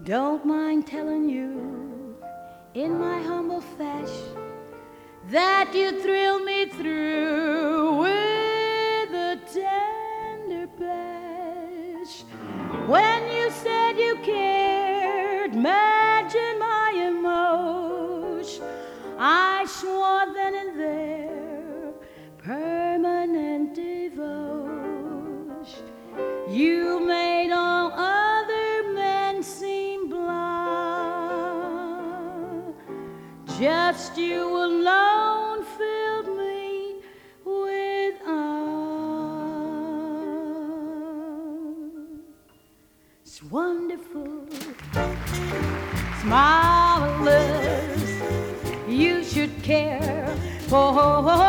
Don't mind telling you in my humble fashion that you thrill me through with a tender bash. When you said you cared, imagine my emotion. I swore then and there permanent devotion. You made all other men seem blind. Just you alone filled me with awe. It's wonderful, it's marvelous. You should care for